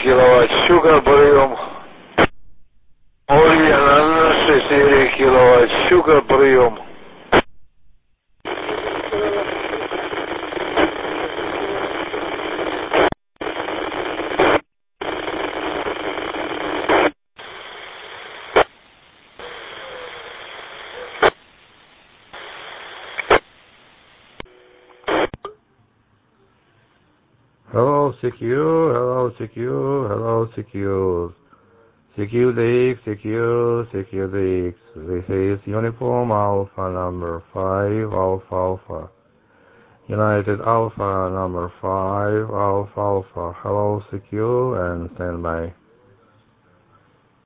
kilowatt sugar barium. Oriana 68 kilowatt sugar barium. Hello, CQ, hello, CQ, hello, CQ. CQ DX, CQ DX. This is Uniform Alpha number 5, Alpha Alpha. United Alpha number 5, Alpha Alpha. Hello, CQ, and stand by.